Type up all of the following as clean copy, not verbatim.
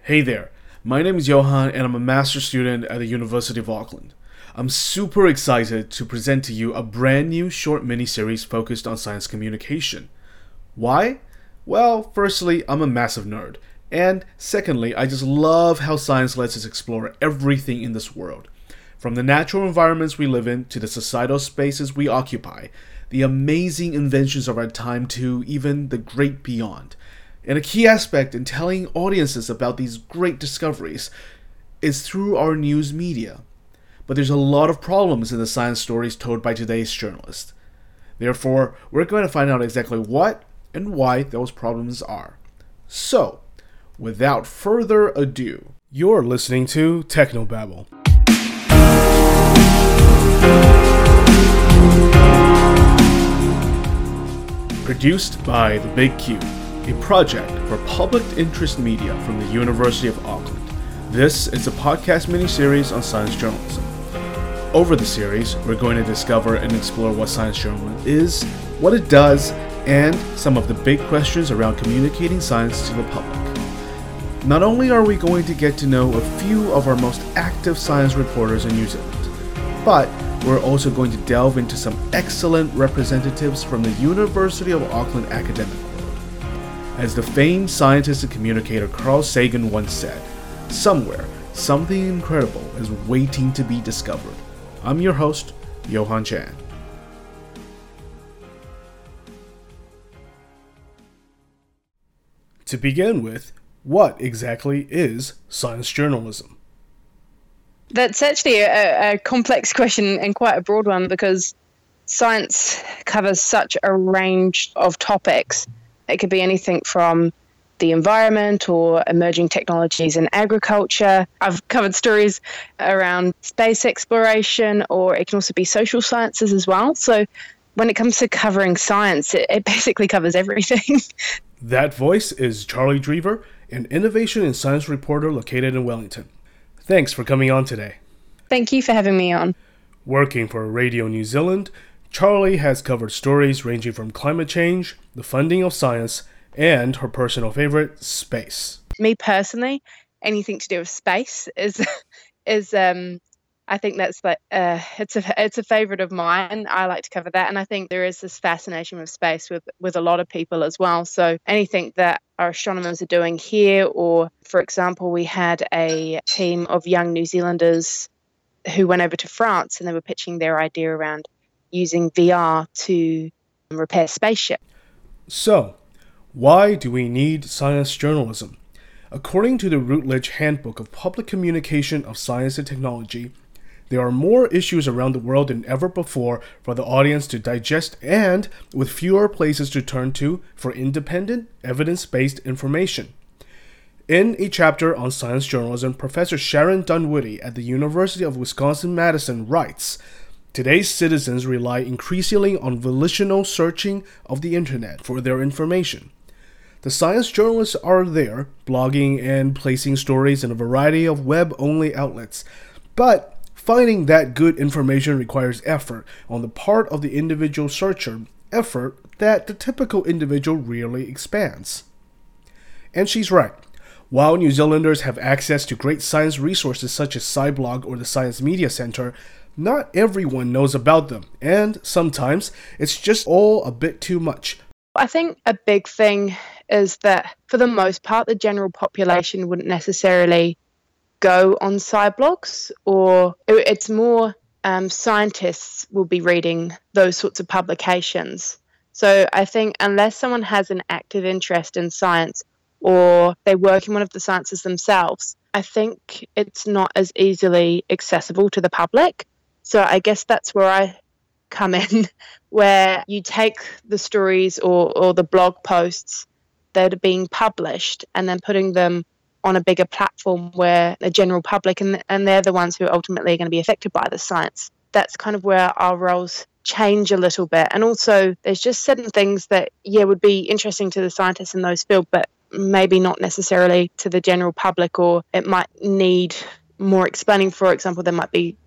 Hey there, my name is Johan and I'm a master's student at the University of Auckland. I'm super excited to present to you a brand new short mini-series focused on science communication. Why? Well, firstly, I'm a massive nerd, and secondly, I just love how science lets us explore everything in this world. From the natural environments we live in to the societal spaces we occupy, the amazing inventions of our time to even the great beyond. And a key aspect in telling audiences about these great discoveries is through our news media. But there's a lot of problems in the science stories told by today's journalists. Therefore, we're going to find out exactly what and why those problems are. So, without further ado, you're listening to Technobabble. Produced by The Big Q, a project for public interest media from the University of Auckland. This is a podcast mini-series on science journalism. Over the series, we're going to discover and explore what science journalism is, what it does, and some of the big questions around communicating science to the public. Not only are we going to get to know a few of our most active science reporters in New Zealand, but we're also going to delve into some excellent representatives from the University of Auckland academic world. As the famed scientist and communicator Carl Sagan once said, somewhere, something incredible is waiting to be discovered. I'm your host, Johan Chan. To begin with, what exactly is science journalism? That's actually a complex question and quite a broad one because science covers such a range of topics. It could be anything from the environment or emerging technologies in agriculture. I've covered stories around space exploration, or it can also be social sciences as well. So when it comes to covering science, it basically covers everything. That voice is Charlie Drever, an innovation and science reporter located in Wellington. Thanks for coming on today. Thank you for having me on. Working for Radio New Zealand, Charlie has covered stories ranging from climate change, the funding of science, and her personal favorite, space. Me personally, anything to do with space is I think that's like it's a favorite of mine. I like to cover that, and I think there is this fascination with space with a lot of people as well. So anything that our astronomers are doing here, or for example, we had a team of young New Zealanders who went over to France and they were pitching their idea around using VR to repair spaceship. So, why do we need science journalism? According to the Routledge Handbook of Public Communication of Science and Technology, there are more issues around the world than ever before for the audience to digest and with fewer places to turn to for independent, evidence-based information. In a chapter on science journalism, Professor Sharon Dunwoody at the University of Wisconsin-Madison writes, today's citizens rely increasingly on volitional searching of the internet for their information. The science journalists are there, blogging and placing stories in a variety of web-only outlets, but finding that good information requires effort on the part of the individual searcher, effort that the typical individual rarely expands. And she's right. While New Zealanders have access to great science resources such as SciBlog or the Science Media Centre, not everyone knows about them, and sometimes it's just all a bit too much. I think a big thing is that for the most part, the general population wouldn't necessarily go on SciBlogs, or it's more scientists will be reading those sorts of publications. So I think unless someone has an active interest in science or they work in one of the sciences themselves, I think it's not as easily accessible to the public. So I guess that's where I come in, where you take the stories or the blog posts that are being published and then putting them on a bigger platform where the general public, and they're the ones who ultimately are going to be affected by the science. That's kind of where our roles change a little bit. And also there's just certain things that, would be interesting to the scientists in those fields, but maybe not necessarily to the general public, or it might need more explaining. For example, there might be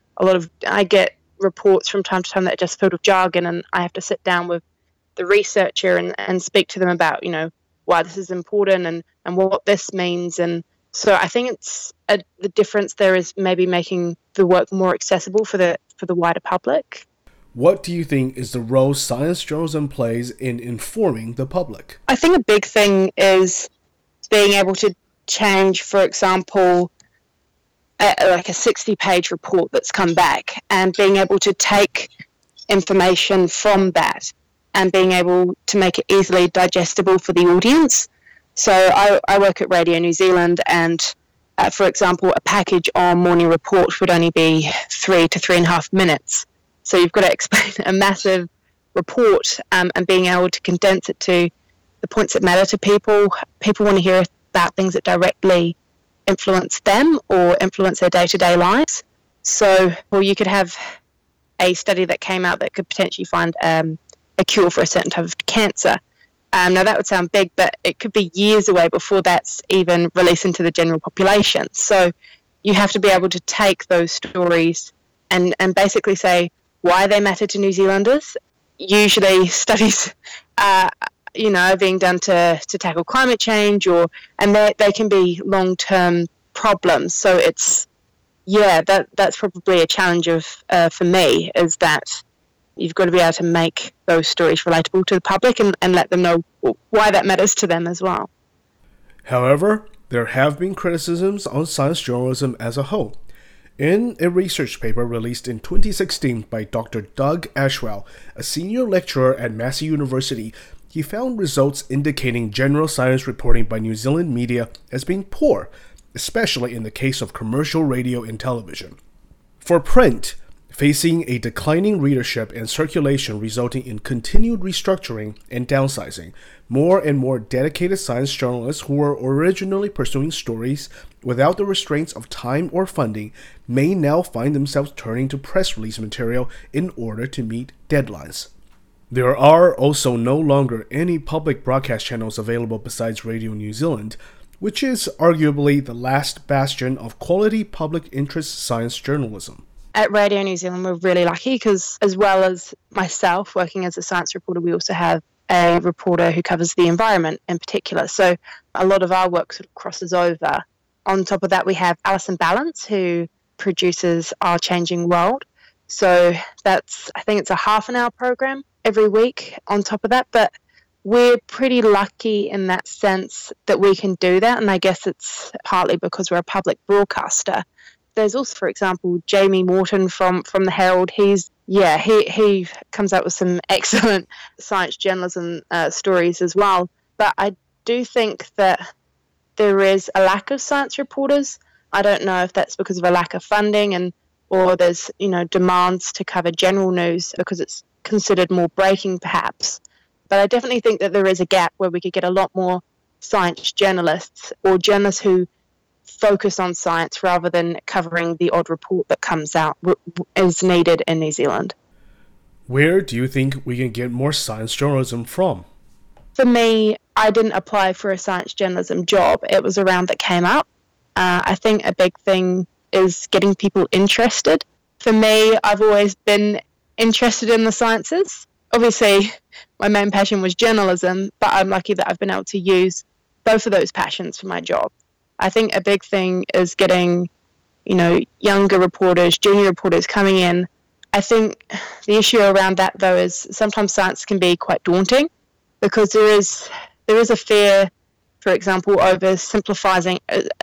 I get reports from time to time that are just filled with jargon, and I have to sit down with the researcher and speak to them about, why this is important and what this means. And So I think the difference there is maybe making the work more accessible for the wider public. What do you think is the role science journalism plays in informing the public? I think a big thing is being able to change, for example, like a 60-page report that's come back, and being able to take information from that and being able to make it easily digestible for the audience. So I work at Radio New Zealand, and for example, a package on Morning Report would only be 3 to 3.5 minutes. So you've got to explain a massive report, and being able to condense it to the points that matter to people. People want to hear about things that directly influence them or influence their day-to-day lives. So, well, you could have a study that came out that could potentially find a cure for a certain type of cancer. Now, that would sound big, but it could be years away before that's even released into the general population. So you have to be able to take those stories and basically say why they matter to New Zealanders. Usually studies are being done to tackle climate change, and they can be long-term problems. So that's probably a challenge for me, is that you've got to be able to make those stories relatable to the public and let them know why that matters to them as well. However, there have been criticisms on science journalism as a whole. In a research paper released in 2016 by Dr. Doug Ashwell, a senior lecturer at Massey University, he found results indicating general science reporting by New Zealand media as being poor, especially in the case of commercial radio and television. For print, facing a declining readership and circulation resulting in continued restructuring and downsizing, more and more dedicated science journalists who were originally pursuing stories without the restraints of time or funding may now find themselves turning to press release material in order to meet deadlines. There are also no longer any public broadcast channels available besides Radio New Zealand, which is arguably the last bastion of quality public interest science journalism. At Radio New Zealand, we're really lucky because, as well as myself working as a science reporter, we also have a reporter who covers the environment in particular. So a lot of our work sort of crosses over. On top of that, we have Alison Ballance, who produces Our Changing World. So I think it's a half-an-hour program every week on top of that. But we're pretty lucky in that sense that we can do that. And I guess it's partly because we're a public broadcaster. There's also, for example, Jamie Morton from the Herald. He comes out with some excellent science journalism stories as well. But I do think that there is a lack of science reporters. I don't know if that's because of a lack of funding or there's demands to cover general news because it's considered more breaking perhaps. But I definitely think that there is a gap where we could get a lot more science journalists or journalists who focus on science rather than covering the odd report that comes out is needed in New Zealand. Where do you think we can get more science journalism from? For me, I didn't apply for a science journalism job. It was around that came up. I think a big thing is getting people interested. For me, I've always been interested in the sciences. Obviously, my main passion was journalism, but I'm lucky that I've been able to use both of those passions for my job. I think a big thing is getting, younger reporters, junior reporters coming in. I think the issue around that, though, is sometimes science can be quite daunting because there is a fear, for example, oversimplifying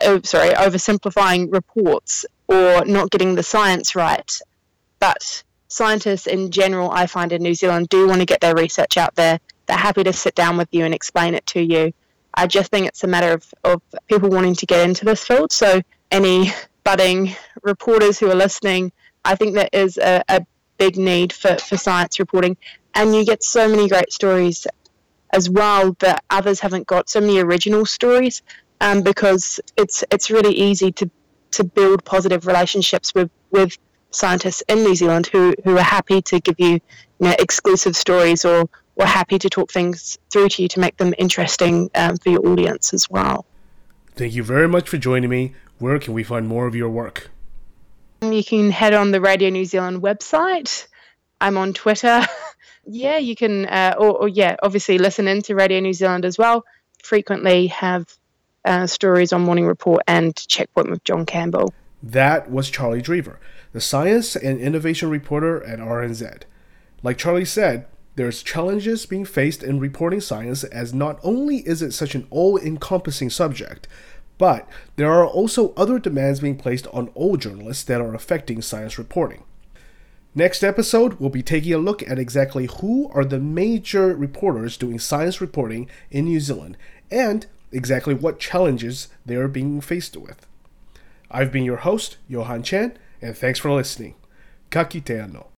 reports or not getting the science right. But scientists in general, I find in New Zealand, do want to get their research out there. They're happy to sit down with you and explain it to you. I just think it's a matter of people wanting to get into this field. So any budding reporters who are listening, I think there is a big need for science reporting. And you get so many great stories as well that others haven't got, so many original stories, because it's really easy to build positive relationships with scientists in New Zealand who are happy to give you, exclusive stories or happy to talk things through to you to make them interesting for your audience as well. Thank you very much for joining me. Where can we find more of your work? You can head on the Radio New Zealand website. I'm on Twitter. You can, obviously listen into Radio New Zealand as well. Frequently have stories on Morning Report and Checkpoint with John Campbell. That was Charlie Drever, the science and innovation reporter at RNZ. Like Charlie said, there's challenges being faced in reporting science, as not only is it such an all-encompassing subject, but there are also other demands being placed on all journalists that are affecting science reporting. Next episode, we'll be taking a look at exactly who are the major reporters doing science reporting in New Zealand, and exactly what challenges they are being faced with. I've been your host, Johan Chan, and thanks for listening. Ka kite anō.